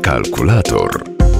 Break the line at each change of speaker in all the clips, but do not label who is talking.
Kalkulator.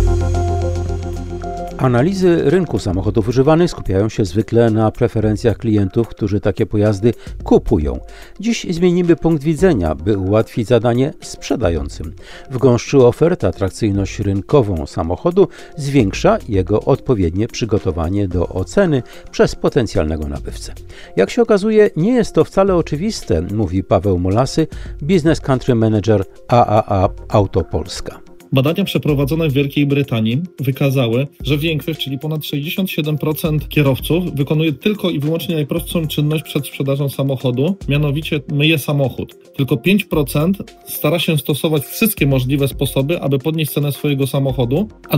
Analizy rynku samochodów używanych skupiają się zwykle na preferencjach klientów, którzy takie pojazdy kupują. Dziś zmienimy punkt widzenia, by ułatwić zadanie sprzedającym. W gąszczu ofert atrakcyjność rynkową samochodu zwiększa jego odpowiednie przygotowanie do oceny przez potencjalnego nabywcę. Jak się okazuje, nie jest to wcale oczywiste, mówi Paweł Molasy, Business Country Manager AAA Auto Polska.
Badania przeprowadzone w Wielkiej Brytanii wykazały, że większość, czyli ponad 67% kierowców wykonuje tylko i wyłącznie najprostszą czynność przed sprzedażą samochodu, mianowicie myje samochód. Tylko 5% stara się stosować wszystkie możliwe sposoby, aby podnieść cenę swojego samochodu, a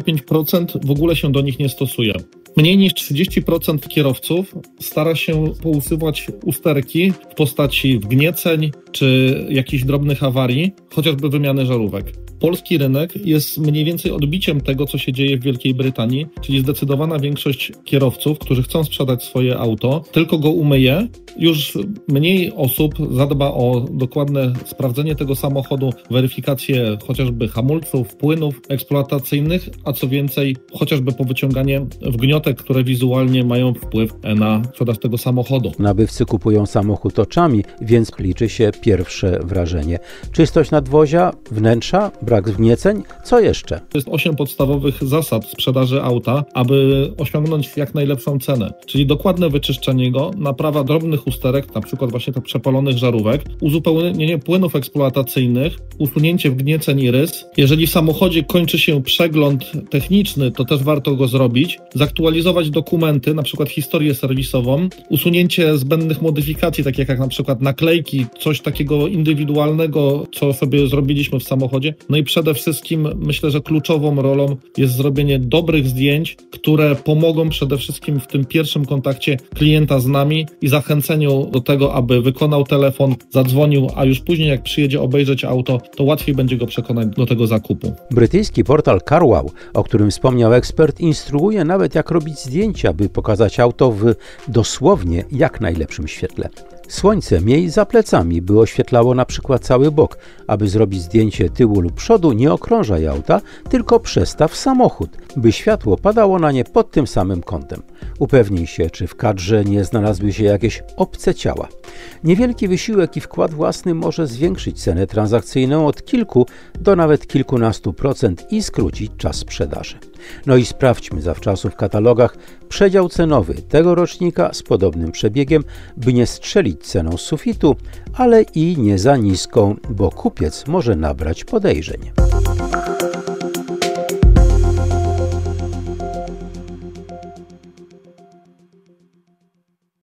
25% w ogóle się do nich nie stosuje. Mniej niż 30% kierowców stara się pousuwać usterki w postaci wgnieceń czy jakichś drobnych awarii, chociażby wymiany żarówek. Polski rynek jest mniej więcej odbiciem tego, co się dzieje w Wielkiej Brytanii, czyli zdecydowana większość kierowców, którzy chcą sprzedać swoje auto, tylko go umyje. Już mniej osób zadba o dokładne sprawdzenie tego samochodu, weryfikację chociażby hamulców, płynów eksploatacyjnych, a co więcej, chociażby powyciąganie wgniotek, które wizualnie mają wpływ na sprzedaż tego samochodu.
Nabywcy kupują samochód oczami, więc liczy się pierwsze wrażenie. Czystość nadwozia, wnętrza, brak wgnieceń, co jeszcze?
To jest 8 podstawowych zasad sprzedaży auta, aby osiągnąć jak najlepszą cenę. Czyli dokładne wyczyszczenie go, naprawa drobnych usterek, na przykład właśnie tych przepalonych żarówek, uzupełnienie płynów eksploatacyjnych, usunięcie wgnieceń i rys. Jeżeli w samochodzie kończy się przegląd techniczny, to też warto go zrobić. Zaktualizować dokumenty, na przykład historię serwisową, usunięcie zbędnych modyfikacji, takich jak na przykład naklejki, coś takiego indywidualnego, co sobie zrobiliśmy w samochodzie. No i przede wszystkim myślę, że kluczową rolą jest zrobienie dobrych zdjęć, które pomogą przede wszystkim w tym pierwszym kontakcie klienta z nami i zachęceniu do tego, aby wykonał telefon, zadzwonił, a już później jak przyjedzie obejrzeć auto, to łatwiej będzie go przekonać do tego zakupu.
Brytyjski portal CarWow, o którym wspomniał ekspert, instruuje nawet jak robić zdjęcia, by pokazać auto w dosłownie jak najlepszym świetle. Słońce miej za plecami, by oświetlało na przykład cały bok. Aby zrobić zdjęcie tyłu lub przodu, nie okrążaj auta, tylko przestaw samochód, by światło padało na nie pod tym samym kątem. Upewnij się, czy w kadrze nie znalazły się jakieś obce ciała. Niewielki wysiłek i wkład własny może zwiększyć cenę transakcyjną od kilku do nawet kilkunastu procent i skrócić czas sprzedaży. No i sprawdźmy zawczasu w katalogach przedział cenowy tego rocznika z podobnym przebiegiem, by nie strzelić ceną z sufitu, ale i nie za niską, bo kupiec może nabrać podejrzeń.